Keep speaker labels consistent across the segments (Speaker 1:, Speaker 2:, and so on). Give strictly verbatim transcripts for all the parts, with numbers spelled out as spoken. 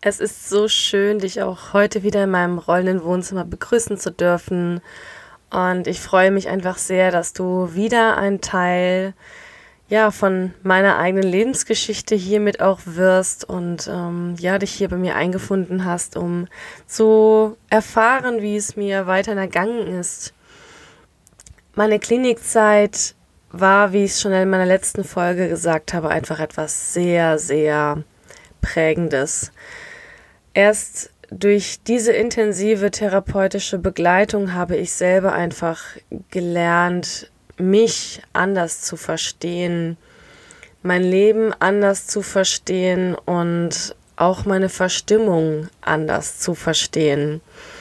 Speaker 1: Es ist so schön, dich auch heute wieder in meinem rollenden Wohnzimmer begrüßen zu dürfen. Und ich freue mich einfach sehr, dass du wieder ein Teil ja, von meiner eigenen Lebensgeschichte hiermit auch wirst und ähm, ja, dich hier bei mir eingefunden hast, um zu erfahren, wie es mir weiter ergangen ist. Meine Klinikzeit war, wie ich es schon in meiner letzten Folge gesagt habe, einfach etwas sehr, sehr Prägendes. Erst durch diese intensive therapeutische Begleitung habe ich selber einfach gelernt, mich anders zu verstehen, mein Leben anders zu verstehen und auch meine Verstimmung anders zu verstehen.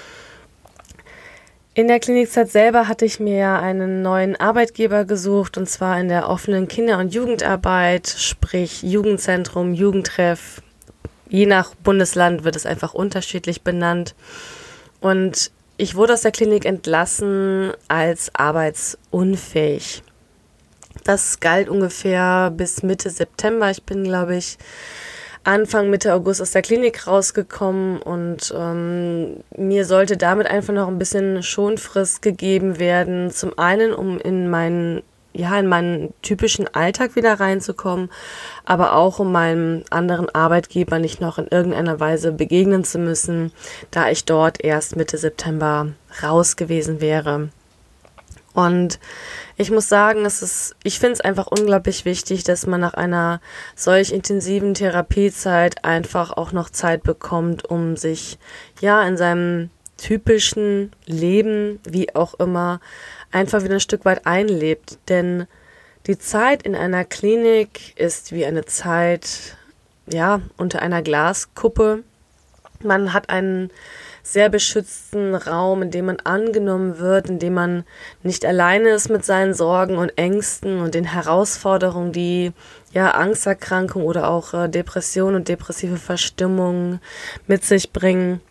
Speaker 1: In der Klinikzeit selber hatte ich mir einen neuen Arbeitgeber gesucht, und zwar in der offenen Kinder- und Jugendarbeit, sprich Jugendzentrum, Jugendtreff. Je nach Bundesland wird es einfach unterschiedlich benannt. Und ich wurde aus der Klinik entlassen als arbeitsunfähig. Das galt ungefähr bis Mitte September. Ich bin, glaube ich, Anfang, Mitte August aus der Klinik rausgekommen und ähm, mir sollte damit einfach noch ein bisschen Schonfrist gegeben werden. Zum einen, um in meinen, ja, in meinen typischen Alltag wieder reinzukommen, aber auch um meinem anderen Arbeitgeber nicht noch in irgendeiner Weise begegnen zu müssen, da ich dort erst Mitte September raus gewesen wäre. Und ich muss sagen, es ist, ich finde es einfach unglaublich wichtig, dass man nach einer solch intensiven Therapiezeit einfach auch noch Zeit bekommt, um sich ja in seinem typischen Leben, wie auch immer, einfach wieder ein Stück weit einlebt. Denn die Zeit in einer Klinik ist wie eine Zeit, ja, unter einer Glaskuppe. Man hat einen sehr beschützten Raum, in dem man angenommen wird, in dem man nicht alleine ist mit seinen Sorgen und Ängsten und den Herausforderungen, die ja Angsterkrankung oder auch äh, Depression und depressive Verstimmung mit sich bringen.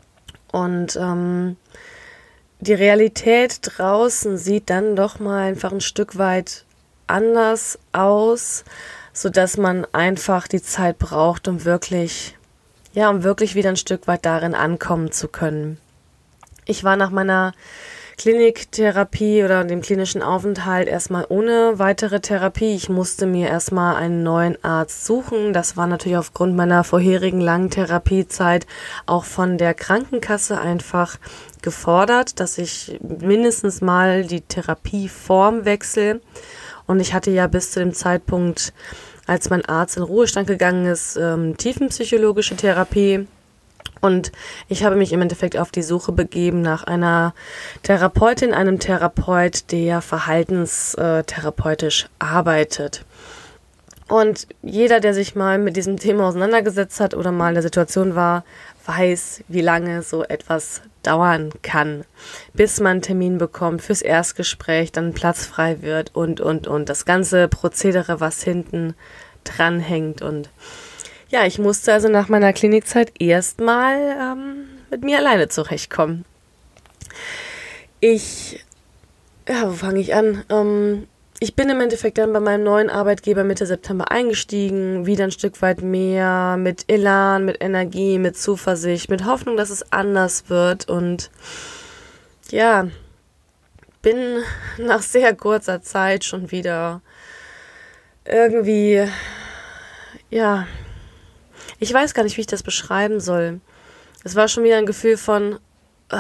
Speaker 1: Und ähm, die Realität draußen sieht dann doch mal einfach ein Stück weit anders aus, sodass man einfach die Zeit braucht, um wirklich Ja, um wirklich wieder ein Stück weit darin ankommen zu können. Ich war nach meiner Kliniktherapie oder dem klinischen Aufenthalt erstmal ohne weitere Therapie. Ich musste mir erstmal einen neuen Arzt suchen. Das war natürlich aufgrund meiner vorherigen langen Therapiezeit auch von der Krankenkasse einfach gefordert, dass ich mindestens mal die Therapieform wechsle. Und ich hatte ja bis zu dem Zeitpunkt, als mein Arzt in Ruhestand gegangen ist, ähm, tiefenpsychologische Therapie. Und ich habe mich im Endeffekt auf die Suche begeben nach einer Therapeutin, einem Therapeut, der verhaltenstherapeutisch arbeitet. Und jeder, der sich mal mit diesem Thema auseinandergesetzt hat oder mal in der Situation war, weiß, wie lange so etwas dauern kann, bis man einen Termin bekommt fürs Erstgespräch, dann Platz frei wird und, und, und. Das ganze Prozedere, was hinten dran hängt. Und ja, ich musste also nach meiner Klinikzeit erstmal ähm, mit mir alleine zurechtkommen. Ich, ja, wo fange ich an? Ähm, Ich bin im Endeffekt dann bei meinem neuen Arbeitgeber Mitte September eingestiegen, wieder ein Stück weit mehr mit Elan, mit Energie, mit Zuversicht, mit Hoffnung, dass es anders wird, und ja, bin nach sehr kurzer Zeit schon wieder irgendwie, ja, ich weiß gar nicht, wie ich das beschreiben soll. Es war schon wieder ein Gefühl von ah,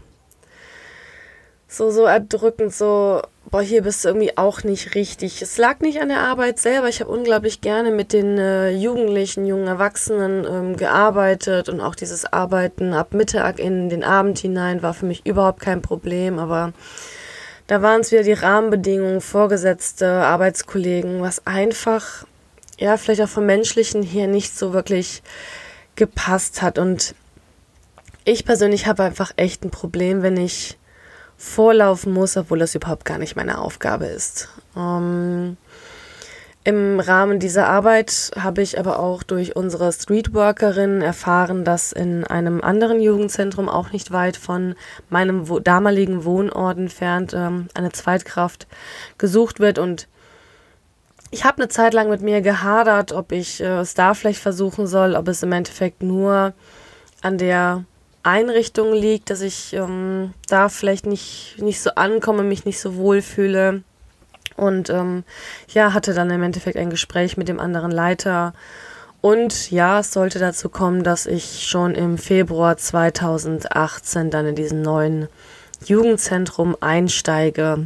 Speaker 1: so, so erdrückend, so, boah, hier bist du irgendwie auch nicht richtig. Es lag nicht an der Arbeit selber. Ich habe unglaublich gerne mit den äh, Jugendlichen, jungen Erwachsenen ähm, gearbeitet, und auch dieses Arbeiten ab Mittag in den Abend hinein war für mich überhaupt kein Problem. Aber da waren es wieder die Rahmenbedingungen, Vorgesetzte, Arbeitskollegen, was einfach, ja, vielleicht auch vom Menschlichen her nicht so wirklich gepasst hat. Und ich persönlich habe einfach echt ein Problem, wenn ich vorlaufen muss, obwohl das überhaupt gar nicht meine Aufgabe ist. Ähm, Im Rahmen dieser Arbeit habe ich aber auch durch unsere Streetworkerin erfahren, dass in einem anderen Jugendzentrum, auch nicht weit von meinem wo- damaligen Wohnort entfernt, ähm, eine Zweitkraft gesucht wird. Und ich habe eine Zeit lang mit mir gehadert, ob ich äh, es da vielleicht versuchen soll, ob es im Endeffekt nur an der Einrichtung liegt, dass ich ähm, da vielleicht nicht, nicht so ankomme, mich nicht so wohl fühle. Und ähm, ja, hatte dann im Endeffekt ein Gespräch mit dem anderen Leiter. Und ja, es sollte dazu kommen, dass ich schon im Februar zweitausendachtzehn dann in diesem neuen Jugendzentrum einsteige.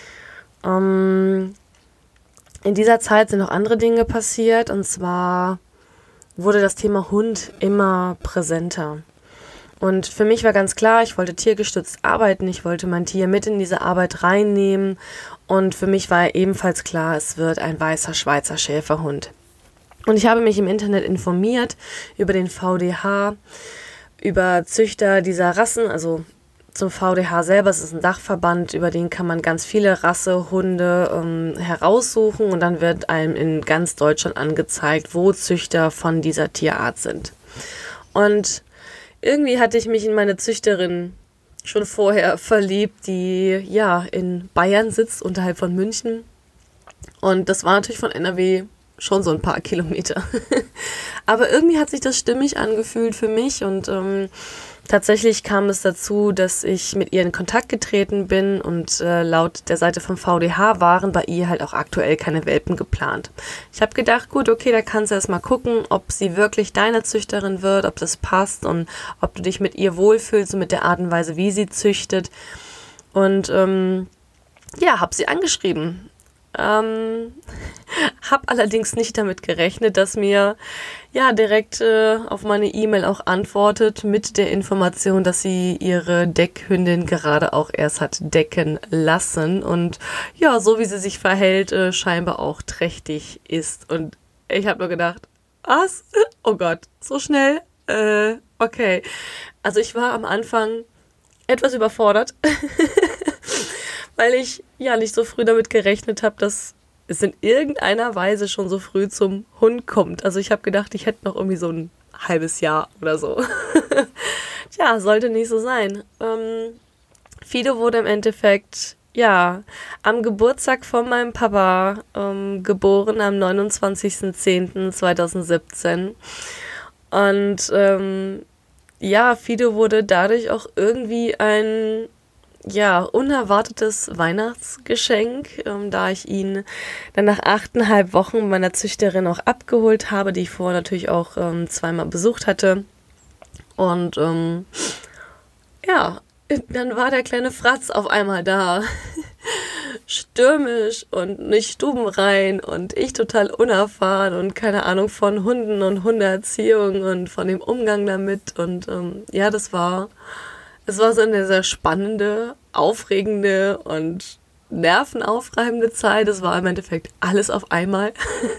Speaker 1: Ähm, in dieser Zeit sind noch andere Dinge passiert. Und zwar wurde das Thema Hund immer präsenter. Und für mich war ganz klar, ich wollte tiergestützt arbeiten, ich wollte mein Tier mit in diese Arbeit reinnehmen. Und für mich war ebenfalls klar, es wird ein weißer Schweizer Schäferhund. Und ich habe mich im Internet informiert über den V D H, über Züchter dieser Rassen, also zum V D H selber, es ist ein Dachverband, über den kann man ganz viele Rassehunde ähm, heraussuchen und dann wird einem in ganz Deutschland angezeigt, wo Züchter von dieser Tierart sind. Und irgendwie hatte ich mich in meine Züchterin schon vorher verliebt, die ja in Bayern sitzt, unterhalb von München. Und das war natürlich von N R W schon so ein paar Kilometer. Aber irgendwie hat sich das stimmig angefühlt für mich und ähm, tatsächlich kam es dazu, dass ich mit ihr in Kontakt getreten bin und äh, laut der Seite vom V D H waren bei ihr halt auch aktuell keine Welpen geplant. Ich habe gedacht, gut, okay, da kannst du erst mal gucken, ob sie wirklich deine Züchterin wird, ob das passt und ob du dich mit ihr wohlfühlst und mit der Art und Weise, wie sie züchtet. Und ähm, ja, habe sie angeschrieben. Ähm, habe allerdings nicht damit gerechnet, dass mir ja direkt äh, auf meine E-Mail auch antwortet mit der Information, dass sie ihre Deckhündin gerade auch erst hat decken lassen und ja, so wie sie sich verhält, äh, scheinbar auch trächtig ist. Und ich habe nur gedacht, was? Oh Gott, so schnell? Äh, okay. Also ich war am Anfang etwas überfordert, weil ich ja nicht so früh damit gerechnet habe, dass es in irgendeiner Weise schon so früh zum Hund kommt. Also ich habe gedacht, ich hätte noch irgendwie so ein halbes Jahr oder so. Tja, sollte nicht so sein. Ähm, Fido wurde im Endeffekt, ja, am Geburtstag von meinem Papa ähm, geboren, am neunundzwanzigsten zehnten zweitausendsiebzehn. Und ähm, ja, Fido wurde dadurch auch irgendwie ein ja, unerwartetes Weihnachtsgeschenk, ähm, da ich ihn dann nach achteinhalb Wochen meiner Züchterin auch abgeholt habe, die ich vorher natürlich auch ähm, zweimal besucht hatte. Und ähm, ja, dann war der kleine Fratz auf einmal da. Stürmisch und nicht stubenrein und ich total unerfahren und keine Ahnung von Hunden und Hundeerziehung und von dem Umgang damit. Und ähm, ja, das war... Es war so eine sehr spannende, aufregende und nervenaufreibende Zeit. Es war im Endeffekt alles auf einmal.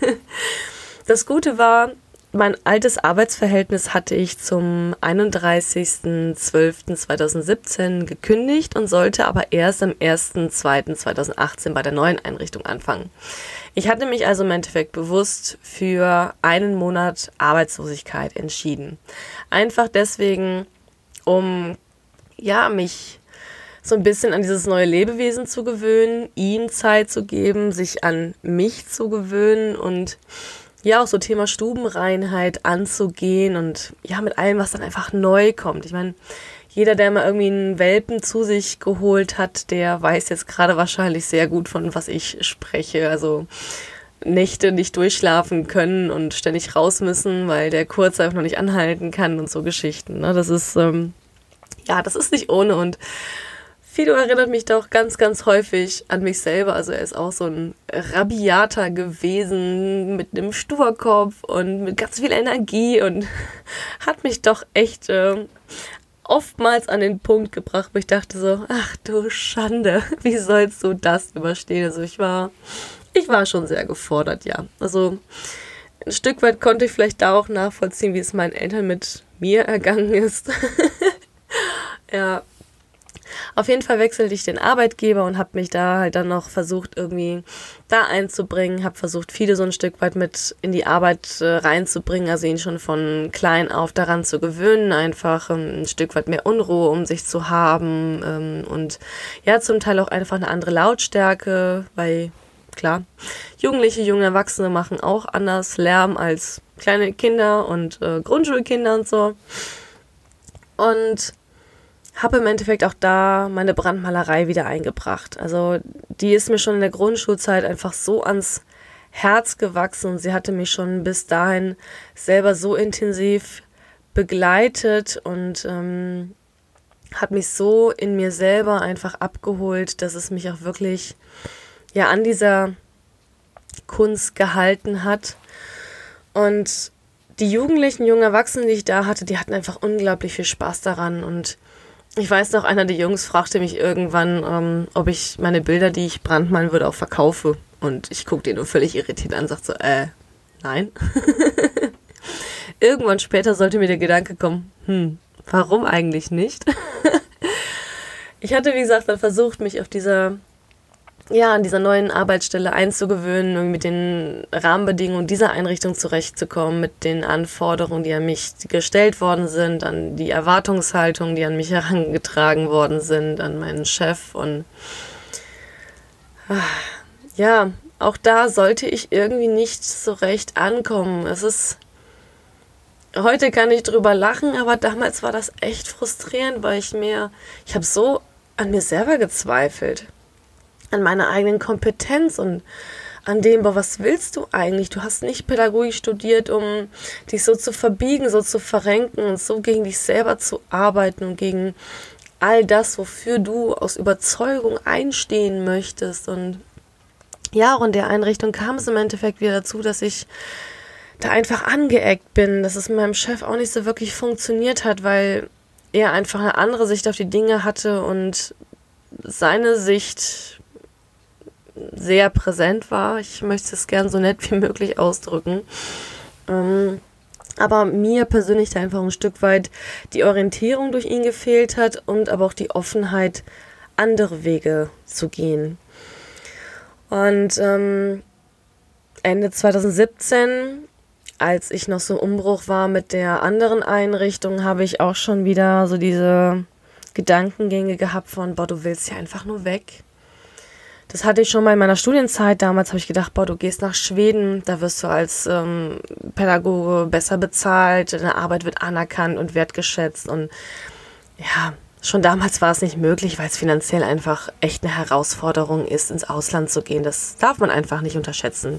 Speaker 1: Das Gute war, mein altes Arbeitsverhältnis hatte ich zum einunddreißigsten zwölften zweitausendsiebzehn gekündigt und sollte aber erst am ersten zweiten zweitausendachtzehn bei der neuen Einrichtung anfangen. Ich hatte mich also im Endeffekt bewusst für einen Monat Arbeitslosigkeit entschieden. Einfach deswegen, um ja, mich so ein bisschen an dieses neue Lebewesen zu gewöhnen, ihm Zeit zu geben, sich an mich zu gewöhnen und ja, auch so Thema Stubenreinheit anzugehen und ja, mit allem, was dann einfach neu kommt. Ich meine, jeder, der mal irgendwie einen Welpen zu sich geholt hat, der weiß jetzt gerade wahrscheinlich sehr gut, von was ich spreche. Also Nächte nicht durchschlafen können und ständig raus müssen, weil der Kurz einfach noch nicht anhalten kann und so Geschichten. Ne? Das ist... Ähm, Ja, das ist nicht ohne und Fido erinnert mich doch ganz, ganz häufig an mich selber. Also er ist auch so ein Rabiater gewesen mit einem Sturkopf und mit ganz viel Energie und hat mich doch echt äh, oftmals an den Punkt gebracht, wo ich dachte so, ach du Schande, wie sollst du das überstehen? Also ich war, ich war schon sehr gefordert, ja. Also ein Stück weit konnte ich vielleicht da auch nachvollziehen, wie es meinen Eltern mit mir ergangen ist. Ja, auf jeden Fall wechselte ich den Arbeitgeber und habe mich da halt dann noch versucht, irgendwie da einzubringen. Habe versucht, viele so ein Stück weit mit in die Arbeit äh, reinzubringen, also ihn schon von klein auf daran zu gewöhnen, einfach ähm, ein Stück weit mehr Unruhe um sich zu haben ähm, und ja, zum Teil auch einfach eine andere Lautstärke, weil klar. Jugendliche, junge Erwachsene machen auch anders Lärm als kleine Kinder und äh, Grundschulkinder und so. Und habe im Endeffekt auch da meine Brandmalerei wieder eingebracht. Also die ist mir schon in der Grundschulzeit einfach so ans Herz gewachsen und sie hatte mich schon bis dahin selber so intensiv begleitet und ähm, hat mich so in mir selber einfach abgeholt, dass es mich auch wirklich ja an dieser Kunst gehalten hat. Und die Jugendlichen, jungen Erwachsenen, die ich da hatte, die hatten einfach unglaublich viel Spaß daran. Und ich weiß noch, einer der Jungs fragte mich irgendwann, ähm, ob ich meine Bilder, die ich brandmalen würde, auch verkaufe. Und ich guckte ihn nur völlig irritiert an und sagte so, äh, nein. Irgendwann später sollte mir der Gedanke kommen, hm, warum eigentlich nicht? Ich hatte, wie gesagt, dann versucht, mich auf dieser, ja, an dieser neuen Arbeitsstelle einzugewöhnen und mit den Rahmenbedingungen dieser Einrichtung zurechtzukommen, mit den Anforderungen, die an mich gestellt worden sind, an die Erwartungshaltung, die an mich herangetragen worden sind, an meinen Chef. Und ja, auch da sollte ich irgendwie nicht so recht ankommen. Es ist, heute kann ich drüber lachen, aber damals war das echt frustrierend, weil ich mir, ich habe so an mir selber gezweifelt, an meiner eigenen Kompetenz und an dem, boah, was willst du eigentlich? Du hast nicht Pädagogik studiert, um dich so zu verbiegen, so zu verrenken und so gegen dich selber zu arbeiten und gegen all das, wofür du aus Überzeugung einstehen möchtest. Und ja, auch in der Einrichtung kam es im Endeffekt wieder dazu, dass ich da einfach angeeckt bin, dass es mit meinem Chef auch nicht so wirklich funktioniert hat, weil er einfach eine andere Sicht auf die Dinge hatte und seine Sicht sehr präsent war. Ich möchte es gern so nett wie möglich ausdrücken. Ähm, aber mir persönlich da einfach ein Stück weit die Orientierung durch ihn gefehlt hat und aber auch die Offenheit, andere Wege zu gehen. Und ähm, Ende zwanzig siebzehn, als ich noch so im Umbruch war mit der anderen Einrichtung, habe ich auch schon wieder so diese Gedankengänge gehabt von, boah, du willst ja einfach nur weg. Das hatte ich schon mal in meiner Studienzeit. Damals habe ich gedacht, boah, du gehst nach Schweden, da wirst du als ähm, Pädagoge besser bezahlt, deine Arbeit wird anerkannt und wertgeschätzt. Und ja, schon damals war es nicht möglich, weil es finanziell einfach echt eine Herausforderung ist, ins Ausland zu gehen. Das darf man einfach nicht unterschätzen.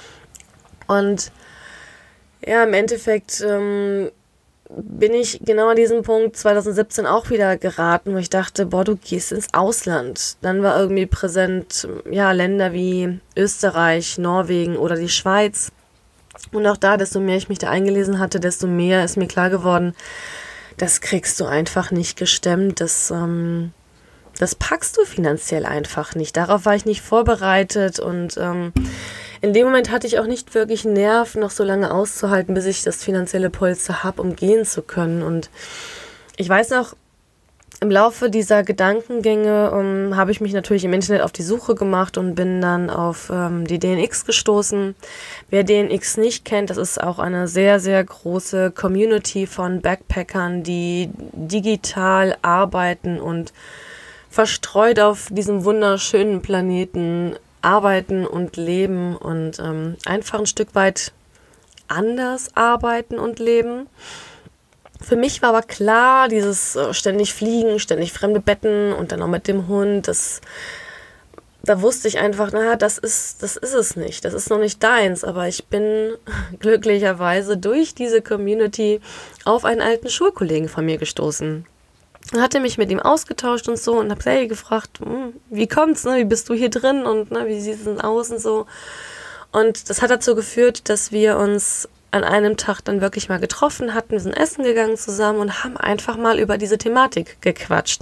Speaker 1: Und ja, im Endeffekt ähm, bin ich genau an diesem Punkt zwanzig siebzehn auch wieder geraten, wo ich dachte, boah, du gehst ins Ausland. Dann war irgendwie präsent, ja, Länder wie Österreich, Norwegen oder die Schweiz. Und auch da, desto mehr ich mich da eingelesen hatte, desto mehr ist mir klar geworden, das kriegst du einfach nicht gestemmt, das, ähm, das packst du finanziell einfach nicht. Darauf war ich nicht vorbereitet und ähm, in dem Moment hatte ich auch nicht wirklich Nerv, noch so lange auszuhalten, bis ich das finanzielle Polster habe, um gehen zu können. Und ich weiß noch, im Laufe dieser Gedankengänge um, habe ich mich natürlich im Internet auf die Suche gemacht und bin dann auf ähm, die D N X gestoßen. Wer D N X nicht kennt, das ist auch eine sehr, sehr große Community von Backpackern, die digital arbeiten und verstreut auf diesem wunderschönen Planeten arbeiten und leben und ähm, einfach ein Stück weit anders arbeiten und leben. Für mich war aber klar, dieses äh, ständig fliegen, ständig fremde Betten und dann auch mit dem Hund, das, da wusste ich einfach, naja, das ist, das ist es nicht, das ist noch nicht deins, aber ich bin glücklicherweise durch diese Community auf einen alten Schulkollegen von mir gestoßen. Hatte mich mit ihm ausgetauscht und so und habe hey, gefragt, hm, wie kommt's, ne? Wie bist du hier drin und ne, wie sieht es denn aus und so. Und das hat dazu geführt, dass wir uns an einem Tag dann wirklich mal getroffen hatten, wir sind essen gegangen zusammen und haben einfach mal über diese Thematik gequatscht.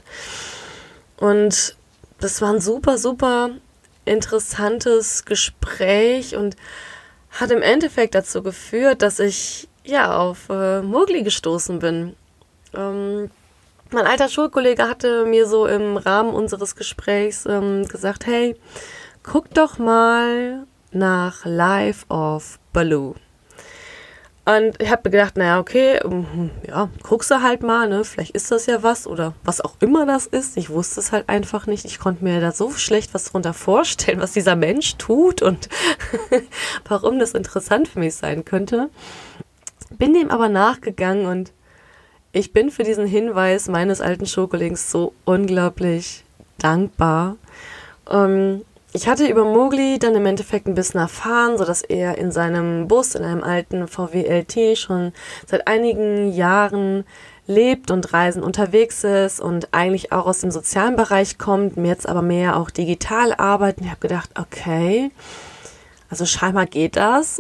Speaker 1: Und das war ein super, super interessantes Gespräch und hat im Endeffekt dazu geführt, dass ich ja auf äh, Mowgli gestoßen bin. Ähm, Mein alter Schulkollege hatte mir so im Rahmen unseres Gesprächs ähm, gesagt, hey, guck doch mal nach Life of Baloo. Und ich habe mir gedacht, naja, okay, ähm, ja, guckst du halt mal, ne? Vielleicht ist das ja was oder was auch immer das ist. Ich wusste es halt einfach nicht. Ich konnte mir da so schlecht was drunter vorstellen, was dieser Mensch tut und warum das interessant für mich sein könnte. Bin dem aber nachgegangen und ich bin für diesen Hinweis meines alten Schulkollegen so unglaublich dankbar. Ähm, Ich hatte über Mowgli dann im Endeffekt ein bisschen erfahren, sodass er in seinem Bus, in einem alten V W L T, schon seit einigen Jahren lebt und reisen unterwegs ist und eigentlich auch aus dem sozialen Bereich kommt, mir jetzt aber mehr auch digital arbeitet. Ich habe gedacht, okay, also scheinbar geht das.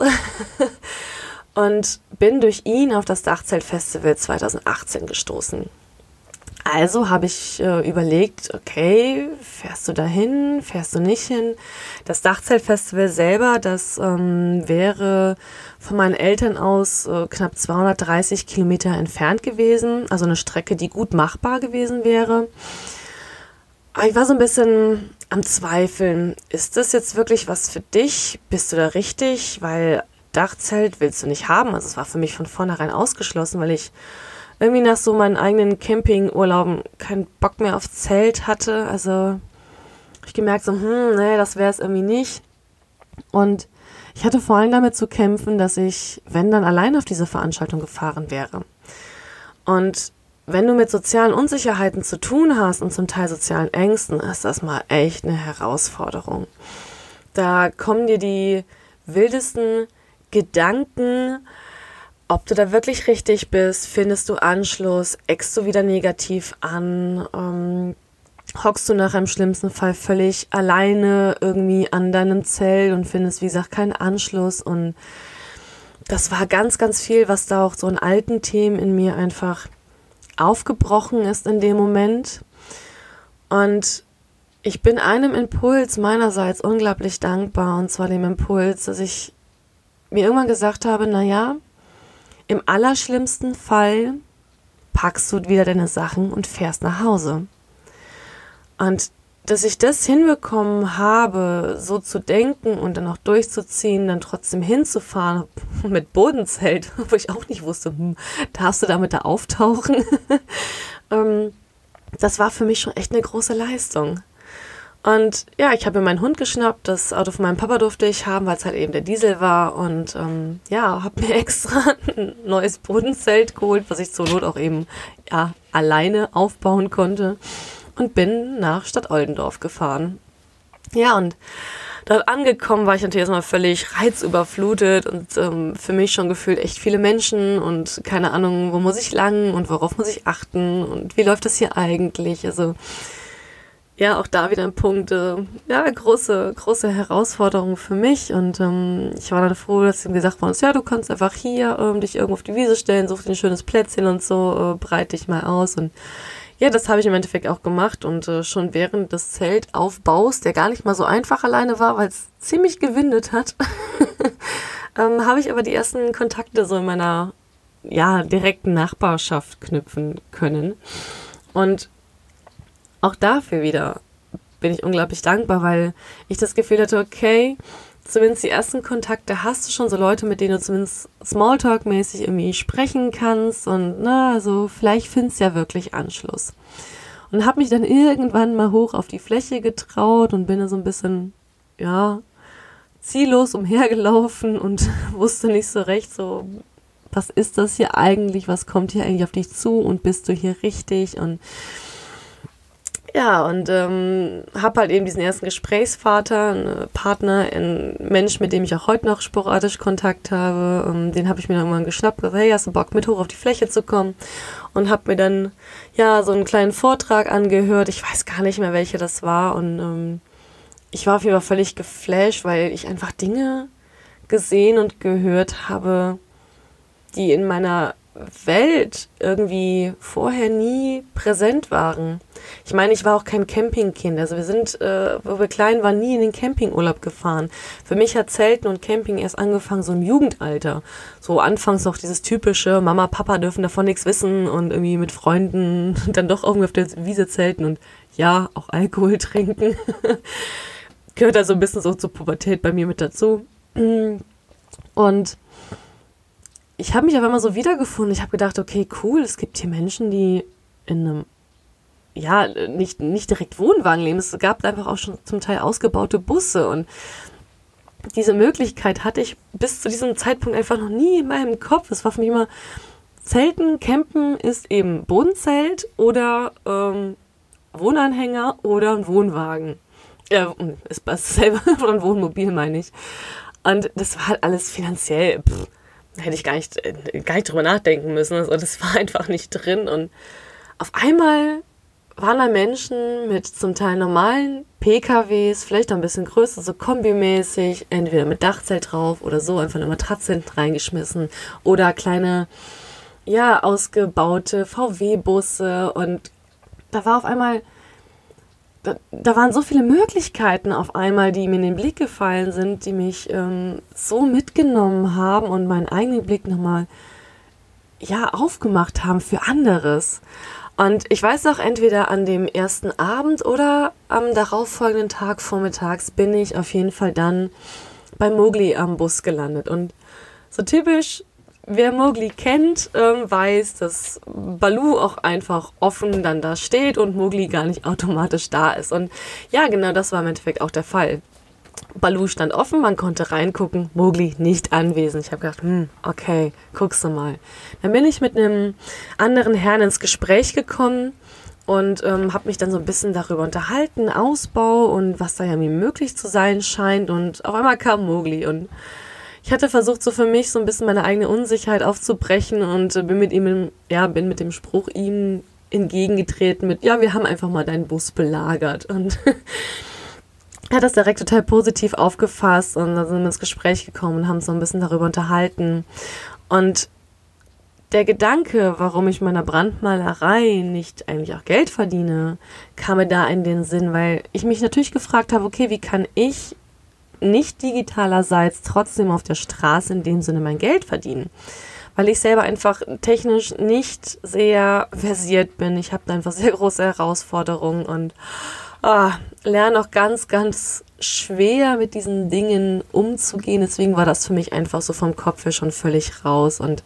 Speaker 1: Und bin durch ihn auf das Dachzeltfestival zwanzig achtzehn gestoßen. Also habe ich äh, überlegt, okay, fährst du dahin, fährst du nicht hin? Das Dachzeltfestival selber, das ähm, wäre von meinen Eltern aus äh, knapp zweihundertdreißig Kilometer entfernt gewesen. Also eine Strecke, die gut machbar gewesen wäre. Aber ich war so ein bisschen am Zweifeln. Ist das jetzt wirklich was für dich? Bist du da richtig? Weil Dachzelt willst du nicht haben. Also es war für mich von vornherein ausgeschlossen, weil ich irgendwie nach so meinen eigenen Campingurlauben keinen Bock mehr auf Zelt hatte. Also habe ich gemerkt, so, hm, nee, das wäre es irgendwie nicht. Und ich hatte vor allem damit zu kämpfen, dass ich, wenn dann allein auf diese Veranstaltung gefahren wäre. Und wenn du mit sozialen Unsicherheiten zu tun hast und zum Teil sozialen Ängsten, ist das mal echt eine Herausforderung. Da kommen dir die wildesten Gedanken, ob du da wirklich richtig bist, findest du Anschluss, eckst du wieder negativ an, ähm, hockst du nachher im schlimmsten Fall völlig alleine irgendwie an deinem Zelt und findest, wie gesagt, keinen Anschluss. Und das war ganz, ganz viel, was da auch so in alten Themen in mir einfach aufgebrochen ist in dem Moment. Und ich bin einem Impuls meinerseits unglaublich dankbar, und zwar dem Impuls, dass ich mir irgendwann gesagt habe, naja, im allerschlimmsten Fall packst du wieder deine Sachen und fährst nach Hause. Und dass ich das hinbekommen habe, so zu denken und dann auch durchzuziehen, dann trotzdem hinzufahren mit Bodenzelt, wo ich auch nicht wusste, hm, darfst du damit da auftauchen? ähm, das war für mich schon echt eine große Leistung. Und ja, ich habe mir meinen Hund geschnappt, das Auto von meinem Papa durfte ich haben, weil es halt eben der Diesel war, und ähm, ja, habe mir extra ein neues Bodenzelt geholt, was ich zur Not auch eben ja alleine aufbauen konnte, und bin nach Stadt Oldendorf gefahren. Ja, und dort angekommen war ich natürlich erstmal völlig reizüberflutet und ähm, für mich schon gefühlt echt viele Menschen und keine Ahnung, wo muss ich lang und worauf muss ich achten und wie läuft das hier eigentlich, also ja, auch da wieder ein Punkt, äh, ja, große, große Herausforderung für mich, und ähm, ich war dann froh, dass ihm gesagt worden ist, ja, du kannst einfach hier ähm, dich irgendwo auf die Wiese stellen, such dir ein schönes Plätzchen und so, äh, breite dich mal aus, und ja, das habe ich im Endeffekt auch gemacht, und äh, schon während des Zeltaufbaus, der gar nicht mal so einfach alleine war, weil es ziemlich gewindet hat, ähm, habe ich aber die ersten Kontakte so in meiner, ja, direkten Nachbarschaft knüpfen können, und auch dafür wieder bin ich unglaublich dankbar, weil ich das Gefühl hatte, okay, zumindest die ersten Kontakte hast du schon, so Leute, mit denen du zumindest Smalltalk-mäßig irgendwie sprechen kannst, und na, also vielleicht findest du ja wirklich Anschluss. Und habe mich dann irgendwann mal hoch auf die Fläche getraut und bin da so ein bisschen, ja, ziellos umhergelaufen und wusste nicht so recht, so, was ist das hier eigentlich, was kommt hier eigentlich auf dich zu und bist du hier richtig, und ja, und ähm, habe halt eben diesen ersten Gesprächsvater, einen Partner, einen Mensch, mit dem ich auch heute noch sporadisch Kontakt habe. Ähm, den habe ich mir dann irgendwann geschnappt, gesagt, hey, hast du Bock, mit hoch auf die Fläche zu kommen? Und habe mir dann ja so einen kleinen Vortrag angehört. Ich weiß gar nicht mehr, welcher das war. Und ähm, ich war auf jeden Fall völlig geflasht, weil ich einfach Dinge gesehen und gehört habe, die in meiner Welt irgendwie vorher nie präsent waren. Ich meine, ich war auch kein Campingkind. Also wir sind, äh, wo wir klein waren, nie in den Campingurlaub gefahren. Für mich hat Zelten und Camping erst angefangen so im Jugendalter. So anfangs noch dieses typische, Mama, Papa dürfen davon nichts wissen und irgendwie mit Freunden dann doch irgendwie auf der Wiese zelten und ja, auch Alkohol trinken. Gehört also ein bisschen so ein bisschen so zur Pubertät bei mir mit dazu. Und ich habe mich auf einmal so wiedergefunden. Ich habe gedacht, okay, cool, es gibt hier Menschen, die in einem, ja, nicht, nicht direkt Wohnwagen leben. Es gab einfach auch schon zum Teil ausgebaute Busse und diese Möglichkeit hatte ich bis zu diesem Zeitpunkt einfach noch nie in meinem Kopf. Es war für mich immer, Zelten, Campen ist eben Bodenzelt oder ähm, Wohnanhänger oder ein Wohnwagen. Ja, ist dasselbe, oder ein Wohnmobil, meine ich. Und das war halt alles finanziell, pff, da hätte ich gar nicht, gar nicht drüber nachdenken müssen. Also das war einfach nicht drin. Und auf einmal waren da Menschen mit zum Teil normalen P K Ws, vielleicht auch ein bisschen größer, so kombimäßig, entweder mit Dachzelt drauf oder so, einfach eine Matratze hinten reingeschmissen oder kleine, ja, ausgebaute V W-Busse. Und da war auf einmal, da, da waren so viele Möglichkeiten auf einmal, die mir in den Blick gefallen sind, die mich ähm, so mitgenommen haben und meinen eigenen Blick nochmal, ja, aufgemacht haben für anderes. Und ich weiß auch, entweder an dem ersten Abend oder am darauffolgenden Tag vormittags bin ich auf jeden Fall dann bei Mowgli am Bus gelandet. Und so typisch, wer Mowgli kennt, ähm, weiß, dass Baloo auch einfach offen dann da steht und Mowgli gar nicht automatisch da ist. Und ja, genau das war im Endeffekt auch der Fall. Baloo stand offen, man konnte reingucken, Mowgli nicht anwesend. Ich habe gedacht, hm, okay, guckst du mal. Dann bin ich mit einem anderen Herrn ins Gespräch gekommen und ähm, habe mich dann so ein bisschen darüber unterhalten, Ausbau und was da ja mir möglich zu sein scheint. Und auf einmal kam Mowgli und ich hatte versucht, so für mich so ein bisschen meine eigene Unsicherheit aufzubrechen und äh, bin mit ihm, im, ja, bin mit dem Spruch ihm entgegengetreten mit, ja, wir haben einfach mal deinen Bus belagert. Und er hat das direkt total positiv aufgefasst und dann sind wir ins Gespräch gekommen und haben uns so ein bisschen darüber unterhalten. Und der Gedanke, warum ich meiner Brandmalerei nicht eigentlich auch Geld verdiene, kam mir da in den Sinn, weil ich mich natürlich gefragt habe, okay, wie kann ich nicht digitalerseits trotzdem auf der Straße in dem Sinne mein Geld verdienen? Weil ich selber einfach technisch nicht sehr versiert bin. Ich habe da einfach sehr große Herausforderungen und oh, lerne auch ganz, ganz schwer mit diesen Dingen umzugehen. Deswegen war das für mich einfach so vom Kopf her schon völlig raus. Und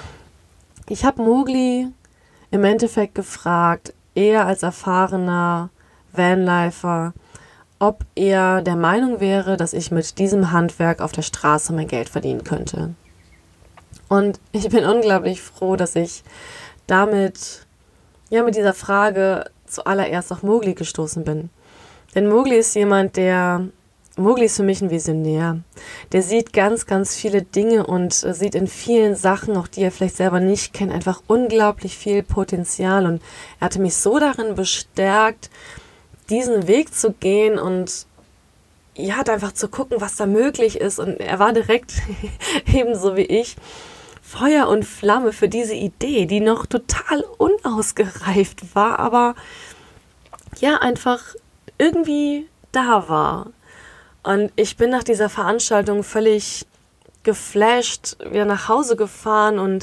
Speaker 1: ich habe Mowgli im Endeffekt gefragt, er als erfahrener Vanlifer, ob er der Meinung wäre, dass ich mit diesem Handwerk auf der Straße mein Geld verdienen könnte. Und ich bin unglaublich froh, dass ich damit, ja, mit dieser Frage zuallererst auf Mowgli gestoßen bin. Denn Mowgli ist jemand, der, Mowgli ist für mich ein Visionär. Der sieht ganz, ganz viele Dinge und äh, sieht in vielen Sachen, auch die er vielleicht selber nicht kennt, einfach unglaublich viel Potenzial. Und er hatte mich so darin bestärkt, diesen Weg zu gehen und ja, einfach zu gucken, was da möglich ist. Und er war direkt, ebenso wie ich, Feuer und Flamme für diese Idee, die noch total unausgereift war, aber ja, einfach irgendwie da war. Und ich bin nach dieser Veranstaltung völlig geflasht wieder nach Hause gefahren und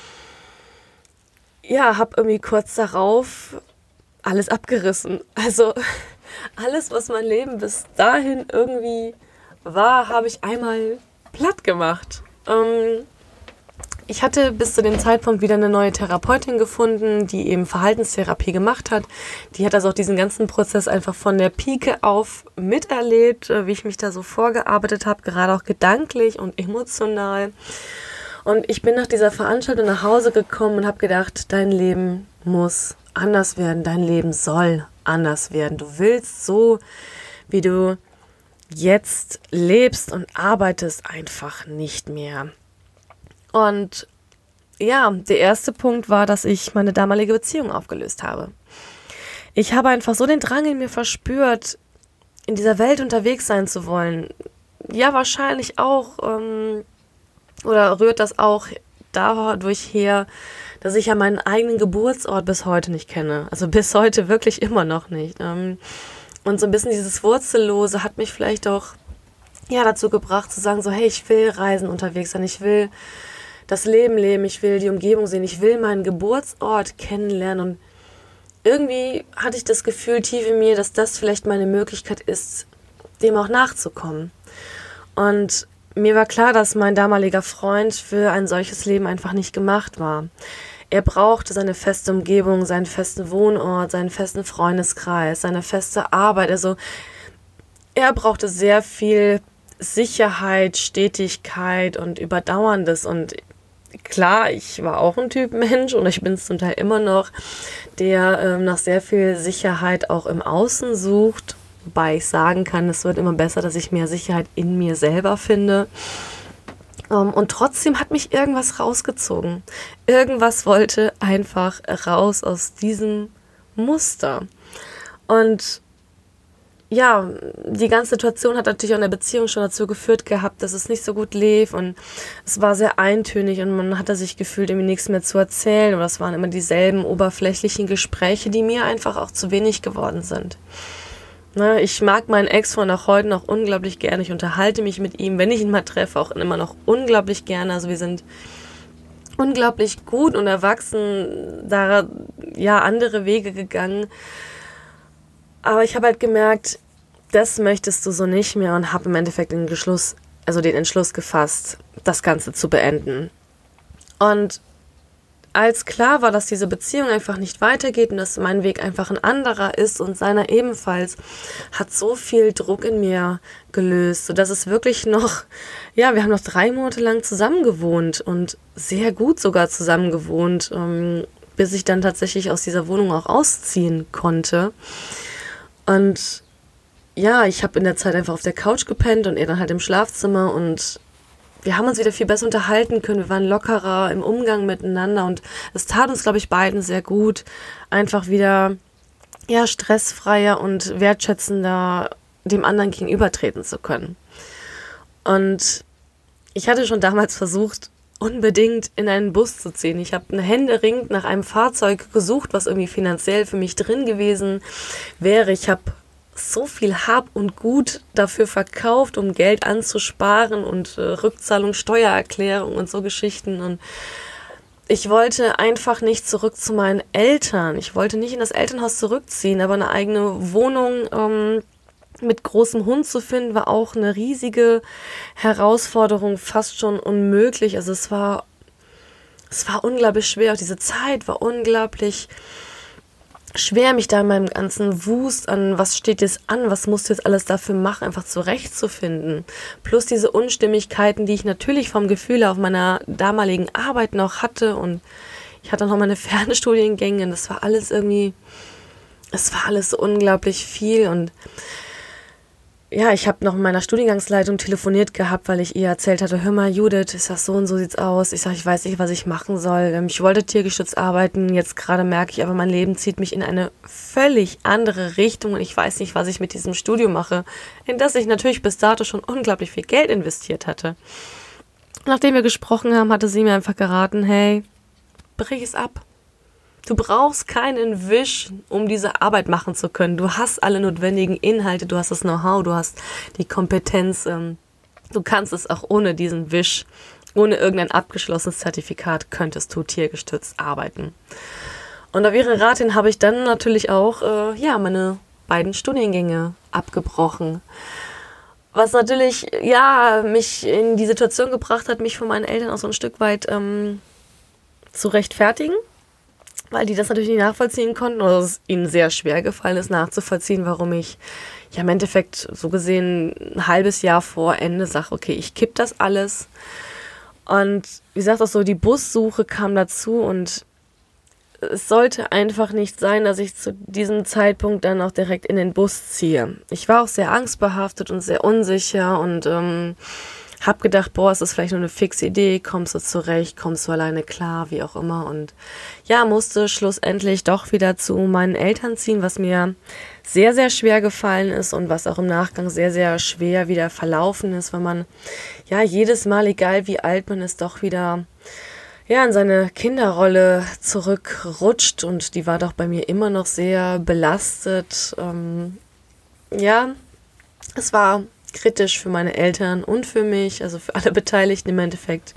Speaker 1: ja, habe irgendwie kurz darauf alles abgerissen. Also alles, was mein Leben bis dahin irgendwie war, habe ich einmal platt gemacht. Ähm, Ich hatte bis zu dem Zeitpunkt wieder eine neue Therapeutin gefunden, die eben Verhaltenstherapie gemacht hat. Die hat also auch diesen ganzen Prozess einfach von der Pike auf miterlebt, wie ich mich da so vorgearbeitet habe, gerade auch gedanklich und emotional. Und ich bin nach dieser Veranstaltung nach Hause gekommen und habe gedacht, dein Leben muss anders werden, dein Leben soll anders werden. Du willst so, wie du jetzt lebst und arbeitest, einfach nicht mehr. Und ja, der erste Punkt war, dass ich meine damalige Beziehung aufgelöst habe. Ich habe einfach so den Drang in mir verspürt, in dieser Welt unterwegs sein zu wollen. Ja, wahrscheinlich auch, ähm, oder rührt das auch dadurch her, dass ich ja meinen eigenen Geburtsort bis heute nicht kenne. Also bis heute wirklich immer noch nicht. Ähm, und so ein bisschen dieses Wurzellose hat mich vielleicht auch ja, dazu gebracht zu sagen, so hey, ich will reisen, unterwegs sein, ich will das Leben leben, ich will die Umgebung sehen, ich will meinen Geburtsort kennenlernen und irgendwie hatte ich das Gefühl tief in mir, dass das vielleicht meine Möglichkeit ist, dem auch nachzukommen. Und mir war klar, dass mein damaliger Freund für ein solches Leben einfach nicht gemacht war. Er brauchte seine feste Umgebung, seinen festen Wohnort, seinen festen Freundeskreis, seine feste Arbeit. Also er brauchte sehr viel Sicherheit, Stetigkeit und Überdauerndes. Und klar, ich war auch ein Typ Mensch und ich bin es zum Teil immer noch, der äh, nach sehr viel Sicherheit auch im Außen sucht. Wobei ich sagen kann, es wird immer besser, dass ich mehr Sicherheit in mir selber finde. Um, und trotzdem hat mich irgendwas rausgezogen. Irgendwas wollte einfach raus aus diesem Muster. Und ja, die ganze Situation hat natürlich auch in der Beziehung schon dazu geführt gehabt, dass es nicht so gut lief und es war sehr eintönig und man hatte sich gefühlt, irgendwie nichts mehr zu erzählen oder es waren immer dieselben oberflächlichen Gespräche, die mir einfach auch zu wenig geworden sind. Ne, ich mag meinen Ex-Freund auch heute noch unglaublich gerne. Ich unterhalte mich mit ihm, wenn ich ihn mal treffe, auch immer noch unglaublich gerne. Also wir sind unglaublich gut und erwachsen, da ja andere Wege gegangen. Aber ich habe halt gemerkt, das möchtest du so nicht mehr und habe im Endeffekt den Entschluss, also den Entschluss gefasst, das Ganze zu beenden. Und als klar war, dass diese Beziehung einfach nicht weitergeht und dass mein Weg einfach ein anderer ist und seiner ebenfalls, hat so viel Druck in mir gelöst, sodass es wirklich noch, ja, wir haben noch drei Monate lang zusammen gewohnt und sehr gut sogar zusammen gewohnt, ähm, bis ich dann tatsächlich aus dieser Wohnung auch ausziehen konnte. Und ja, ich habe in der Zeit einfach auf der Couch gepennt und er dann halt im Schlafzimmer und wir haben uns wieder viel besser unterhalten können. Wir waren lockerer im Umgang miteinander und es tat uns, glaube ich, beiden sehr gut, einfach wieder ja, stressfreier und wertschätzender dem anderen gegenübertreten zu können. Und ich hatte schon damals versucht, unbedingt in einen Bus zu ziehen. Ich habe händeringend nach einem Fahrzeug gesucht, was irgendwie finanziell für mich drin gewesen wäre. Ich habe so viel Hab und Gut dafür verkauft, um Geld anzusparen und äh, Rückzahlung, Steuererklärung und so Geschichten. Und ich wollte einfach nicht zurück zu meinen Eltern. Ich wollte nicht in das Elternhaus zurückziehen, aber eine eigene Wohnung ähm, mit großem Hund zu finden, war auch eine riesige Herausforderung, fast schon unmöglich. Also es war, es war unglaublich schwer. Auch diese Zeit war unglaublich schwer, mich da in meinem ganzen Wust an, was steht jetzt an, was musst du jetzt alles dafür machen, einfach zurechtzufinden. Plus diese Unstimmigkeiten, die ich natürlich vom Gefühl auf meiner damaligen Arbeit noch hatte und ich hatte noch meine Fernstudiengänge und das war alles irgendwie, es war alles so unglaublich viel und ja, ich habe noch mit meiner Studiengangsleitung telefoniert gehabt, weil ich ihr erzählt hatte, hör mal Judith, ich sag so und so sieht's aus. Ich sag, ich weiß nicht, was ich machen soll. Ich wollte tiergestützt arbeiten, jetzt gerade merke ich, aber mein Leben zieht mich in eine völlig andere Richtung und ich weiß nicht, was ich mit diesem Studium mache, in das ich natürlich bis dato schon unglaublich viel Geld investiert hatte. Nachdem wir gesprochen haben, hatte sie mir einfach geraten, hey, brich es ab. Du brauchst keinen Wisch, um diese Arbeit machen zu können. Du hast alle notwendigen Inhalte, du hast das Know-how, du hast die Kompetenz. Ähm, du kannst es auch ohne diesen Wisch, ohne irgendein abgeschlossenes Zertifikat, könntest du tiergestützt arbeiten. Und auf ihre Ratin habe ich dann natürlich auch äh, ja, meine beiden Studiengänge abgebrochen. Was natürlich ja, mich in die Situation gebracht hat, mich von meinen Eltern auch so ein Stück weit ähm, zu rechtfertigen. Weil die das natürlich nicht nachvollziehen konnten oder es ihnen sehr schwer gefallen ist, nachzuvollziehen, warum ich ja im Endeffekt so gesehen ein halbes Jahr vor Ende sage, okay, ich kipp das alles. Und wie gesagt, auch so die Bussuche kam dazu und es sollte einfach nicht sein, dass ich zu diesem Zeitpunkt dann auch direkt in den Bus ziehe. Ich war auch sehr angstbehaftet und sehr unsicher und ähm, hab gedacht, boah, es ist vielleicht nur eine fixe Idee, kommst du zurecht, kommst du alleine klar, wie auch immer. Und ja, musste schlussendlich doch wieder zu meinen Eltern ziehen, was mir sehr, sehr schwer gefallen ist und was auch im Nachgang sehr, sehr schwer wieder verlaufen ist, weil man ja jedes Mal, egal wie alt man ist, doch wieder ja in seine Kinderrolle zurückrutscht. Und die war doch bei mir immer noch sehr belastet. Ähm, ja, es war kritisch für meine Eltern und für mich, also für alle Beteiligten im Endeffekt.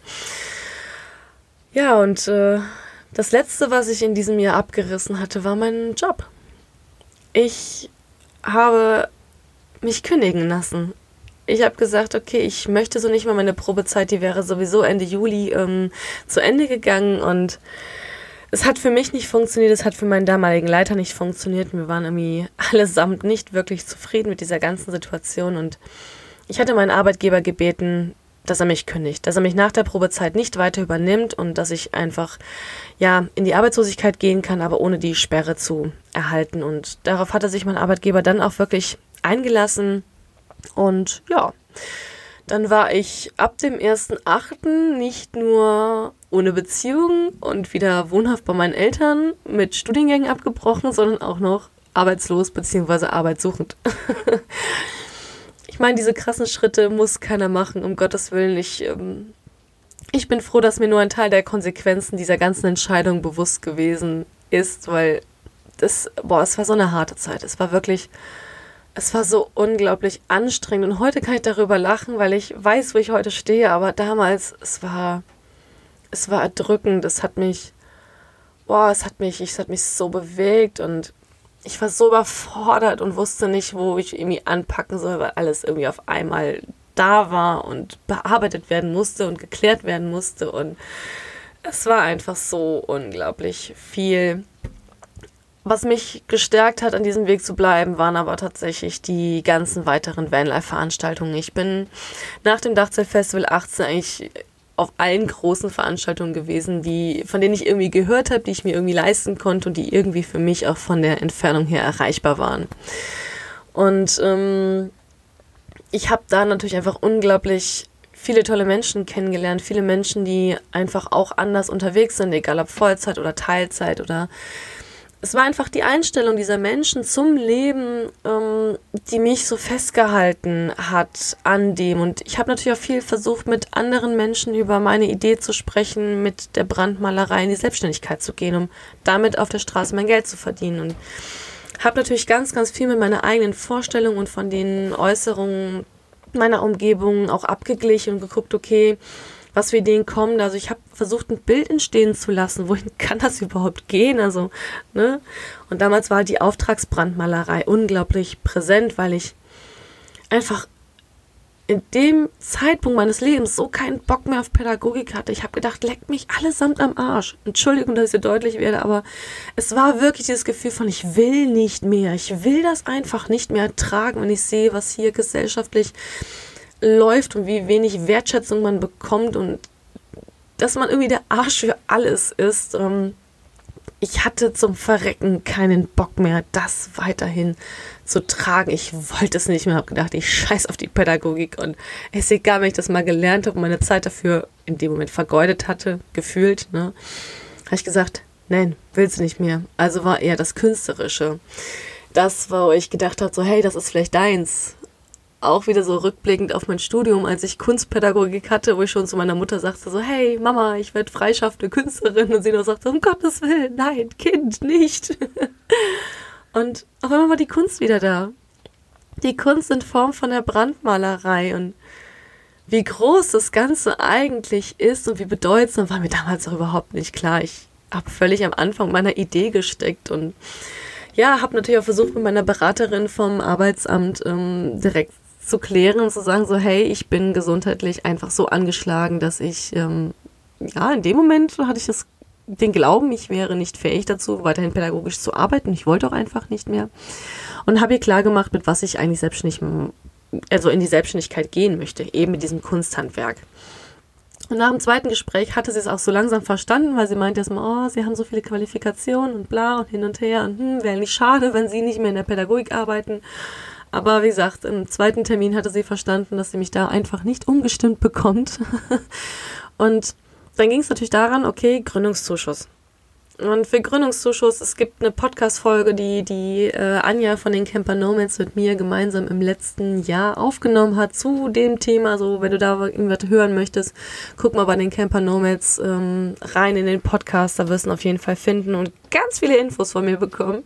Speaker 1: Ja, und äh, das Letzte, was ich in diesem Jahr abgerissen hatte, war mein Job. Ich habe mich kündigen lassen. Ich habe gesagt, okay, ich möchte so nicht mehr, meine Probezeit, die wäre sowieso Ende Juli ähm, zu Ende gegangen und es hat für mich nicht funktioniert, es hat für meinen damaligen Leiter nicht funktioniert. Wir waren irgendwie allesamt nicht wirklich zufrieden mit dieser ganzen Situation und ich hatte meinen Arbeitgeber gebeten, dass er mich kündigt, dass er mich nach der Probezeit nicht weiter übernimmt und dass ich einfach ja in die Arbeitslosigkeit gehen kann, aber ohne die Sperre zu erhalten. Und darauf hatte sich mein Arbeitgeber dann auch wirklich eingelassen. Und ja, dann war ich ab dem ersten achten nicht nur ohne Beziehung und wieder wohnhaft bei meinen Eltern mit Studiengängen abgebrochen, sondern auch noch arbeitslos bzw. arbeitssuchend. Ich meine, diese krassen Schritte muss keiner machen, um Gottes Willen. Ich, ähm, ich bin froh, dass mir nur ein Teil der Konsequenzen dieser ganzen Entscheidung bewusst gewesen ist, weil das, boah, es war so eine harte Zeit. Es war wirklich, es war so unglaublich anstrengend. Und heute kann ich darüber lachen, weil ich weiß, wo ich heute stehe. Aber damals, es war, es war erdrückend. Es hat mich, boah, es hat mich, es hat mich so bewegt und ich war so überfordert und wusste nicht, wo ich irgendwie anpacken soll, weil alles irgendwie auf einmal da war und bearbeitet werden musste und geklärt werden musste. Und es war einfach so unglaublich viel. Was mich gestärkt hat, an diesem Weg zu bleiben, waren aber tatsächlich die ganzen weiteren Vanlife-Veranstaltungen. Ich bin nach dem Dachzelt-Festival achtzehn eigentlich auf allen großen Veranstaltungen gewesen, die, von denen ich irgendwie gehört habe, die ich mir irgendwie leisten konnte und die irgendwie für mich auch von der Entfernung her erreichbar waren. Und ähm, ich habe da natürlich einfach unglaublich viele tolle Menschen kennengelernt, viele Menschen, die einfach auch anders unterwegs sind, egal ob Vollzeit oder Teilzeit oder es war einfach die Einstellung dieser Menschen zum Leben, ähm, die mich so festgehalten hat an dem. Und ich habe natürlich auch viel versucht, mit anderen Menschen über meine Idee zu sprechen, mit der Brandmalerei in die Selbstständigkeit zu gehen, um damit auf der Straße mein Geld zu verdienen. Und habe natürlich ganz, ganz viel mit meiner eigenen Vorstellung und von den Äußerungen meiner Umgebung auch abgeglichen und geguckt, okay, was für Ideen kommen. Also ich habe versucht, ein Bild entstehen zu lassen. Wohin kann das überhaupt gehen? Also, ne? Und damals war die Auftragsbrandmalerei unglaublich präsent, weil ich einfach in dem Zeitpunkt meines Lebens so keinen Bock mehr auf Pädagogik hatte. Ich habe gedacht, leckt mich allesamt am Arsch. Entschuldigung, dass ich so deutlich werde, aber es war wirklich dieses Gefühl von, ich will nicht mehr. Ich will das einfach nicht mehr ertragen, wenn ich sehe, was hier gesellschaftlich läuft und wie wenig Wertschätzung man bekommt und dass man irgendwie der Arsch für alles ist. Ich hatte zum Verrecken keinen Bock mehr, das weiterhin zu tragen. Ich wollte es nicht mehr, habe gedacht, ich scheiß auf die Pädagogik und es ist egal, wenn ich das mal gelernt habe und meine Zeit dafür in dem Moment vergeudet hatte, gefühlt, ne, habe ich gesagt, nein, will's nicht mehr. Also war eher das Künstlerische. Das, wo ich gedacht habe, so hey, das ist vielleicht deins. Auch wieder so rückblickend auf mein Studium, als ich Kunstpädagogik hatte, wo ich schon zu meiner Mutter sagte, so, hey Mama, ich werde freischaffende Künstlerin. Und sie nur sagte, um Gottes Willen, nein, Kind, nicht. Und auf einmal war die Kunst wieder da. Die Kunst in Form von der Brandmalerei. Und wie groß das Ganze eigentlich ist und wie bedeutsam, war mir damals auch überhaupt nicht klar. Ich habe völlig am Anfang meiner Idee gesteckt und ja, habe natürlich auch versucht, mit meiner Beraterin vom Arbeitsamt ähm, direkt zu klären und zu sagen, so hey, ich bin gesundheitlich einfach so angeschlagen, dass ich, ähm, ja, in dem Moment hatte ich das, den Glauben, ich wäre nicht fähig dazu, weiterhin pädagogisch zu arbeiten. Ich wollte auch einfach nicht mehr. Und habe ihr klar gemacht, mit was ich eigentlich selbstständig, also in die Selbstständigkeit gehen möchte, eben mit diesem Kunsthandwerk. Und nach dem zweiten Gespräch hatte sie es auch so langsam verstanden, weil sie meinte erstmal, oh, sie haben so viele Qualifikationen und bla und hin und her und hm, wäre nicht schade, wenn sie nicht mehr in der Pädagogik arbeiten. Aber wie gesagt, im zweiten Termin hatte sie verstanden, dass sie mich da einfach nicht umgestimmt bekommt. Und dann ging es natürlich daran, okay, Gründungszuschuss. Und für Gründungszuschuss, es gibt eine Podcast-Folge, die die äh, Anja von den Camper Nomads mit mir gemeinsam im letzten Jahr aufgenommen hat zu dem Thema. Also wenn du da irgendwas hören möchtest, guck mal bei den Camper Nomads ähm, rein in den Podcast, da wirst du ihn auf jeden Fall finden und ganz viele Infos von mir bekommen.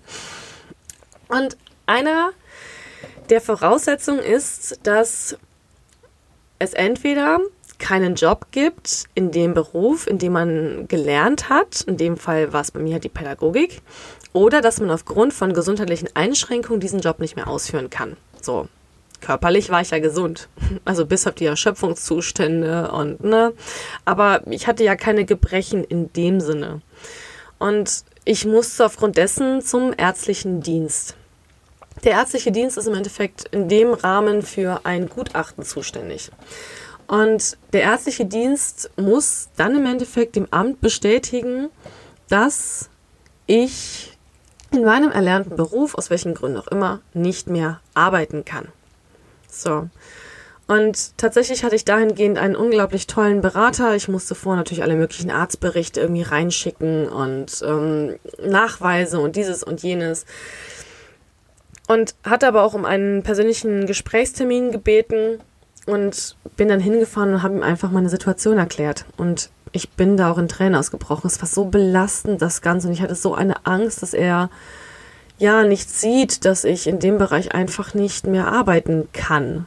Speaker 1: Und einer der Voraussetzungen ist, dass es entweder keinen Job gibt in dem Beruf, in dem man gelernt hat, in dem Fall war es bei mir halt die Pädagogik, oder dass man aufgrund von gesundheitlichen Einschränkungen diesen Job nicht mehr ausführen kann. So. körperlich war ich ja gesund. Also bis auf die Erschöpfungszustände und, ne. Aber ich hatte ja keine Gebrechen in dem Sinne. Und ich musste aufgrund dessen zum ärztlichen Dienst. Der ärztliche Dienst ist im Endeffekt in dem Rahmen für ein Gutachten zuständig. Und der ärztliche Dienst muss dann im Endeffekt dem Amt bestätigen, dass ich in meinem erlernten Beruf, aus welchen Gründen auch immer, nicht mehr arbeiten kann. So. Und tatsächlich hatte ich dahingehend einen unglaublich tollen Berater. Ich musste vorher natürlich alle möglichen Arztberichte irgendwie reinschicken und ähm, Nachweise und dieses und jenes. Und hatte aber auch um einen persönlichen Gesprächstermin gebeten und bin dann hingefahren und habe ihm einfach meine Situation erklärt. Und ich bin da auch in Tränen ausgebrochen. Es war so belastend, das Ganze. Und ich hatte so eine Angst, dass er ja nicht sieht, dass ich in dem Bereich einfach nicht mehr arbeiten kann.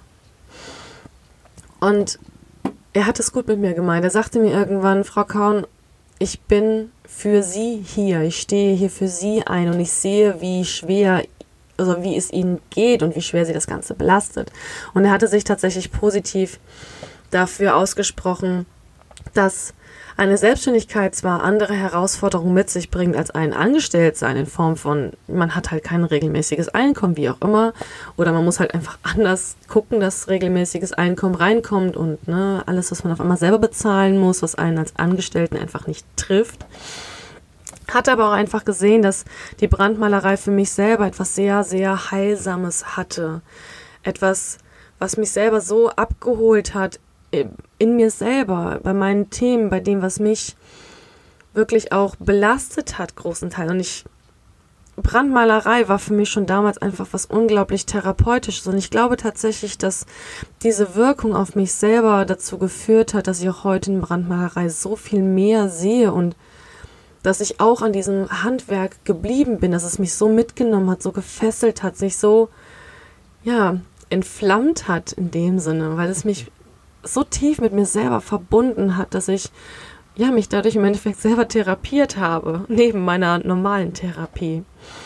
Speaker 1: Und er hat es gut mit mir gemeint. Er sagte mir irgendwann, Frau Kaun, ich bin für Sie hier. Ich stehe hier für Sie ein und ich sehe, wie schwer, also wie es Ihnen geht und wie schwer Sie das Ganze belastet. Und er hatte sich tatsächlich positiv dafür ausgesprochen, dass eine Selbstständigkeit zwar andere Herausforderungen mit sich bringt als ein Angestelltsein in Form von, man hat halt kein regelmäßiges Einkommen, wie auch immer, oder man muss halt einfach anders gucken, dass regelmäßiges Einkommen reinkommt und ne, alles, was man auf einmal selber bezahlen muss, was einen als Angestellten einfach nicht trifft. Hat aber auch einfach gesehen, dass die Brandmalerei für mich selber etwas sehr, sehr Heilsames hatte. Etwas, was mich selber so abgeholt hat, in mir selber, bei meinen Themen, bei dem, was mich wirklich auch belastet hat, großen Teil. Und ich, Brandmalerei war für mich schon damals einfach was unglaublich Therapeutisches. Und ich glaube tatsächlich, dass diese Wirkung auf mich selber dazu geführt hat, dass ich auch heute in Brandmalerei so viel mehr sehe und dass ich auch an diesem Handwerk geblieben bin, dass es mich so mitgenommen hat, so gefesselt hat, sich so, ja, entflammt hat in dem Sinne, weil es mich so tief mit mir selber verbunden hat, dass ich ja, mich dadurch im Endeffekt selber therapiert habe, neben meiner normalen Therapie.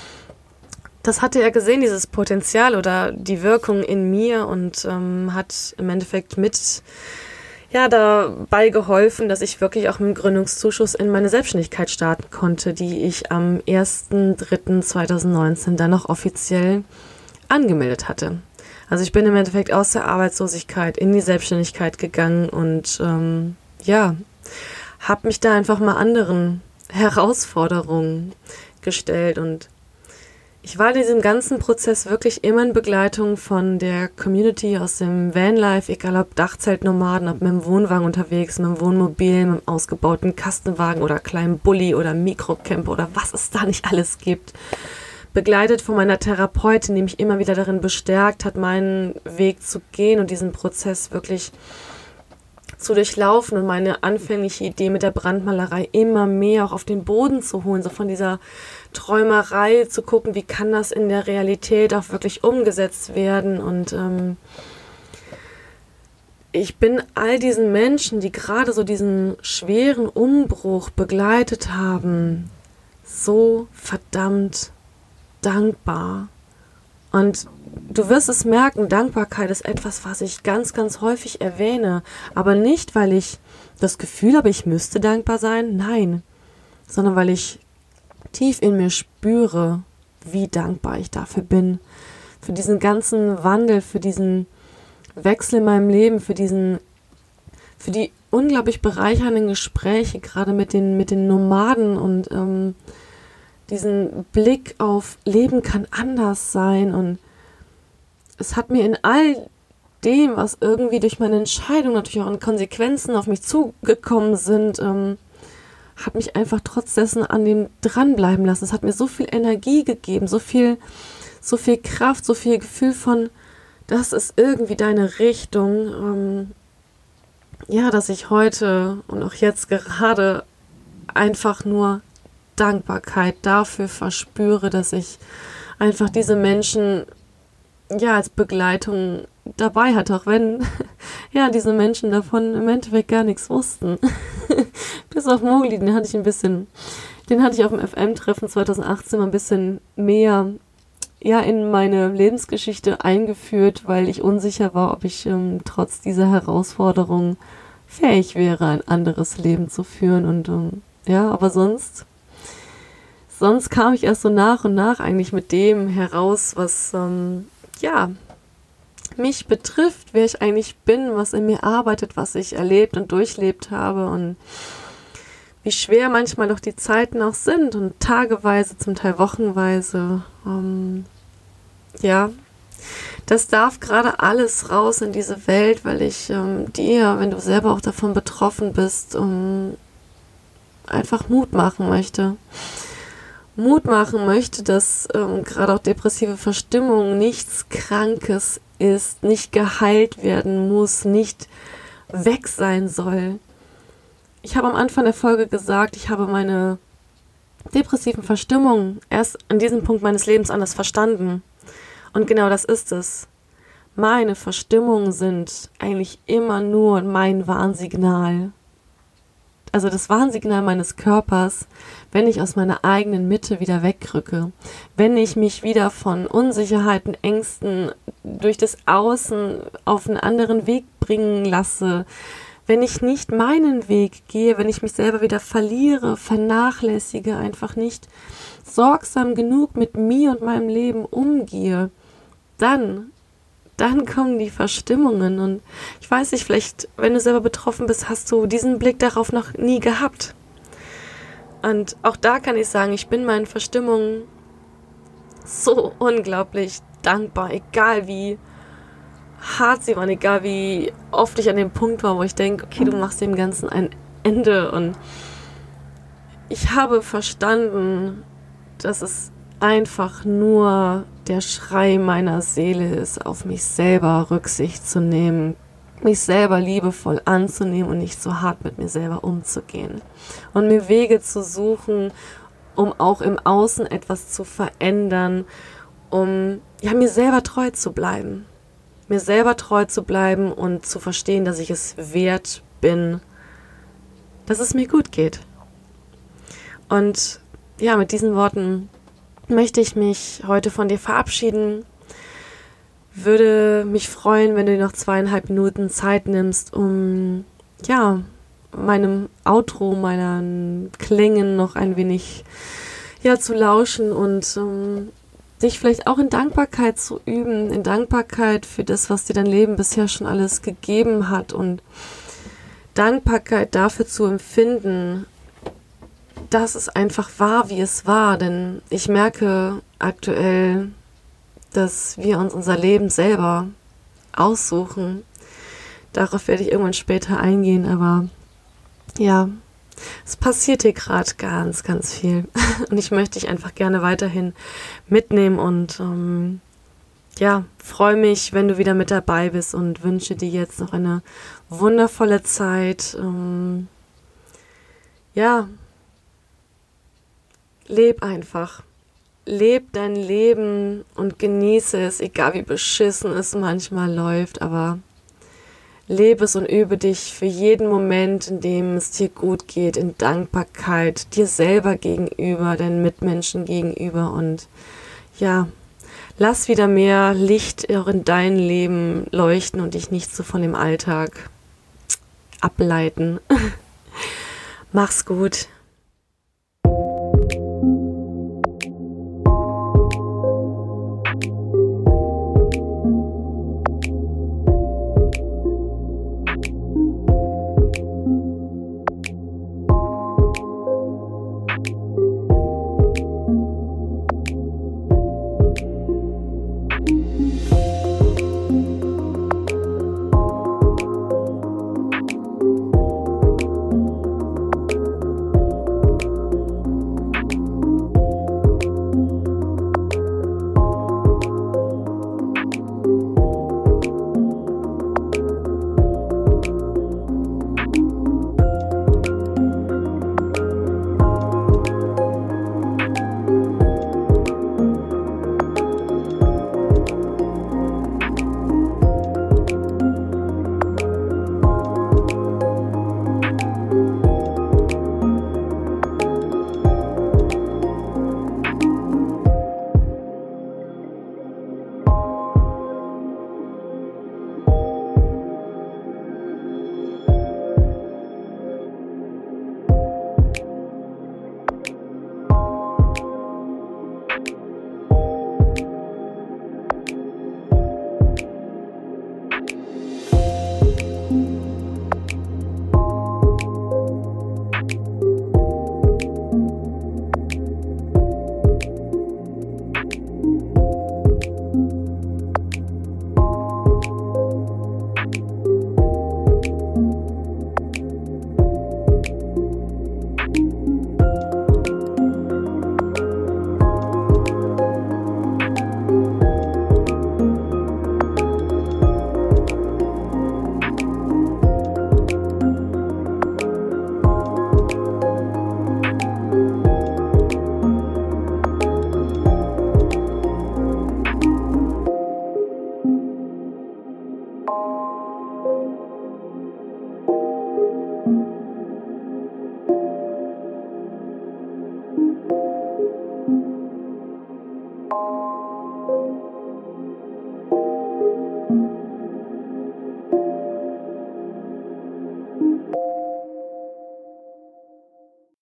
Speaker 1: Das hatte er gesehen, dieses Potenzial oder die Wirkung in mir und ähm, hat im Endeffekt mit ja, dabei geholfen, dass ich wirklich auch mit dem Gründungszuschuss in meine Selbstständigkeit starten konnte, die ich am erster dritter zweitausendneunzehn dann noch offiziell angemeldet hatte. Also ich bin im Endeffekt aus der Arbeitslosigkeit in die Selbstständigkeit gegangen und ähm, ja, habe mich da einfach mal anderen Herausforderungen gestellt. Und ich war in diesem ganzen Prozess wirklich immer in Begleitung von der Community aus dem Vanlife, egal ob Dachzeltnomaden, ob mit dem Wohnwagen unterwegs, mit dem Wohnmobil, mit dem ausgebauten Kastenwagen oder kleinen Bulli oder Mikrocamper oder was es da nicht alles gibt. Begleitet von meiner Therapeutin, die mich immer wieder darin bestärkt hat, meinen Weg zu gehen und diesen Prozess wirklich zu durchlaufen und meine anfängliche Idee mit der Brandmalerei immer mehr auch auf den Boden zu holen, so von dieser Träumerei zu gucken, wie kann das in der Realität auch wirklich umgesetzt werden. Und ähm, ich bin all diesen Menschen, die gerade so diesen schweren Umbruch begleitet haben, so verdammt dankbar. Und du wirst es merken, Dankbarkeit ist etwas, was ich ganz, ganz häufig erwähne. Aber nicht, weil ich das Gefühl habe, ich müsste dankbar sein. Nein, sondern weil ich tief in mir spüre, wie dankbar ich dafür bin. Für diesen ganzen Wandel, für diesen Wechsel in meinem Leben, für diesen, für die unglaublich bereichernden Gespräche, gerade mit den, mit den Nomaden und ähm, diesen Blick auf Leben kann anders sein. Und es hat mir in all dem, was irgendwie durch meine Entscheidung natürlich auch an Konsequenzen auf mich zugekommen sind, ähm, hat mich einfach trotz dessen an dem dranbleiben lassen. Es hat mir so viel Energie gegeben, so viel, so viel Kraft, so viel Gefühl von, das ist irgendwie deine Richtung. Ähm, ja, dass ich heute und auch jetzt gerade einfach nur Dankbarkeit dafür verspüre, dass ich einfach diese Menschen ja als Begleitung dabei hatte, auch wenn ja diese Menschen davon im Endeffekt gar nichts wussten. Bis auf Mogli, den hatte ich ein bisschen, den hatte ich auf dem F M-Treffen zweitausendachtzehn mal ein bisschen mehr
Speaker 2: ja in meine Lebensgeschichte eingeführt, weil ich unsicher war, ob ich ähm, trotz dieser Herausforderung fähig wäre, ein anderes Leben zu führen. Und ähm, ja, aber sonst, sonst kam ich erst so nach und nach eigentlich mit dem heraus, was ähm, ja mich betrifft, wer ich eigentlich bin, was in mir arbeitet, was ich erlebt und durchlebt habe und wie schwer manchmal doch die Zeiten auch sind und tageweise, zum Teil wochenweise. Ähm, ja, das darf gerade alles raus in diese Welt, weil ich ähm, dir, wenn du selber auch davon betroffen bist, um, einfach Mut machen möchte. Mut machen möchte, dass ähm, gerade auch depressive Verstimmung nichts Krankes ist, nicht geheilt werden muss, nicht weg sein soll. Ich habe am Anfang der Folge gesagt, ich habe meine depressiven Verstimmungen erst an diesem Punkt meines Lebens anders verstanden. Und genau das ist es. Meine Verstimmungen sind eigentlich immer nur mein Warnsignal. Also das Warnsignal meines Körpers, wenn ich aus meiner eigenen Mitte wieder wegrücke, wenn ich mich wieder von Unsicherheiten, Ängsten durch das Außen auf einen anderen Weg bringen lasse, wenn ich nicht meinen Weg gehe, wenn ich mich selber wieder verliere, vernachlässige, einfach nicht sorgsam genug mit mir und meinem Leben umgehe, dann dann kommen die Verstimmungen. Und ich weiß nicht, vielleicht, wenn du selber betroffen bist, hast du diesen Blick darauf noch nie gehabt. Und auch da kann ich sagen, ich bin meinen Verstimmungen so unglaublich dankbar, egal wie hart sie waren, egal wie oft ich an dem Punkt war, wo ich denke, okay, du machst dem Ganzen ein Ende. Und ich habe verstanden, dass es einfach nur der Schrei meiner Seele ist, auf mich selber Rücksicht zu nehmen, mich selber liebevoll anzunehmen und nicht so hart mit mir selber umzugehen. Und mir Wege zu suchen, um auch im Außen etwas zu verändern, um ja, mir selber treu zu bleiben. Mir selber treu zu bleiben und zu verstehen, dass ich es wert bin, dass es mir gut geht. Und ja, mit diesen Worten möchte ich mich heute von dir verabschieden. Würde mich freuen, wenn du dir noch zweieinhalb Minuten Zeit nimmst, um ja, meinem Outro, meinen Klängen noch ein wenig ja, zu lauschen und um, dich vielleicht auch in Dankbarkeit zu üben, in Dankbarkeit für das, was dir dein Leben bisher schon alles gegeben hat und Dankbarkeit dafür zu empfinden, dass es einfach war, wie es war, denn ich merke aktuell, dass wir uns unser Leben selber aussuchen. Darauf werde ich irgendwann später eingehen, aber ja, es passiert hier gerade ganz, ganz viel und ich möchte dich einfach gerne weiterhin mitnehmen und ähm, ja, freue mich, wenn du wieder mit dabei bist und wünsche dir jetzt noch eine wundervolle Zeit. Ähm, ja, leb einfach. Leb dein Leben und genieße es, egal wie beschissen es manchmal läuft, aber lebe es und übe dich für jeden Moment, in dem es dir gut geht, in Dankbarkeit, dir selber gegenüber, deinen Mitmenschen gegenüber und ja, lass wieder mehr Licht auch in dein Leben leuchten und dich nicht so von dem Alltag ableiten. Mach's gut.